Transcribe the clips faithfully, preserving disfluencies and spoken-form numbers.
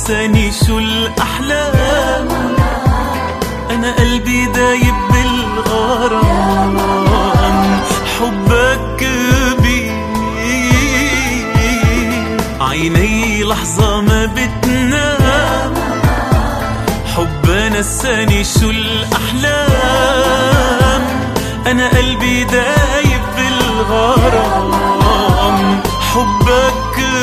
نساني شو الأحلام، أنا قلبي دايب بالغرام، حبك كبير، عيني لحظة ما بتنام، حبه نساني شو الأحلام، أنا قلبي دايب بالغرام، حبك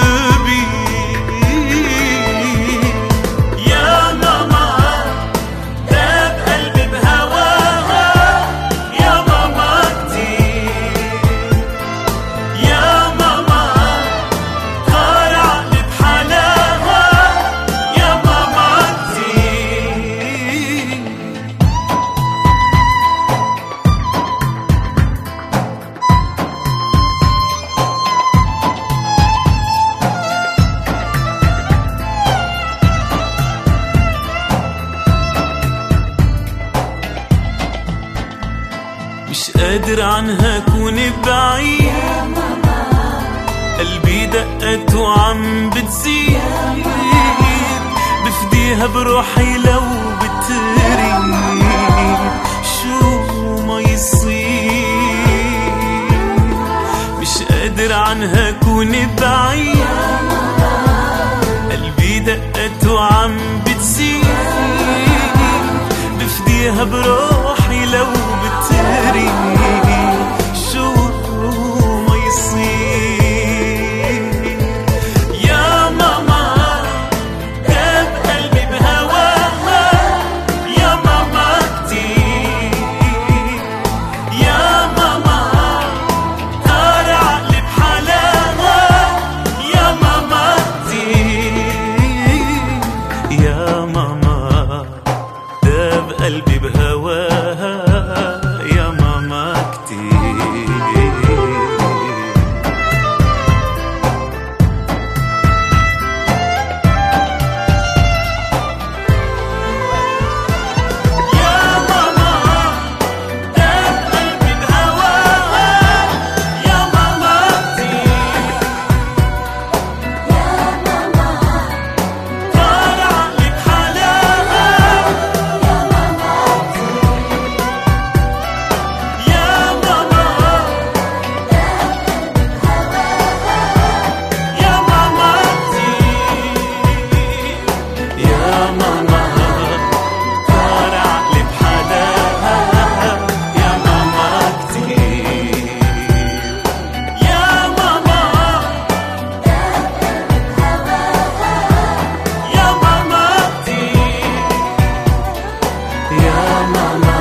مش قادر عنها أكون بعيد، قلبي دقت وعم بتزيد، بفديها بروحي لو بتريد، شو ما يصير مش قادر عنها أكون بعيد، قلبي دقت وعم بتزيد، بفديها بروحي لو بتريد، شو ما يصير. يا ماما داب قلبي بهواها، يا ماما كتير، يا ماما طار عقلي بحلاها، يا ماما كتير، يا ماما داب قلبي بهواها، يا ماما كتير. يا ماما داب قلبي بهواها، يا ماما كتير، يا ماما طار عقلي بحلاها، يا ماما يا ماما يا ماما يا ماما طار عقلي بحلاها، يا ماما كتير، يا ماما يا ماما كتير، يا ماما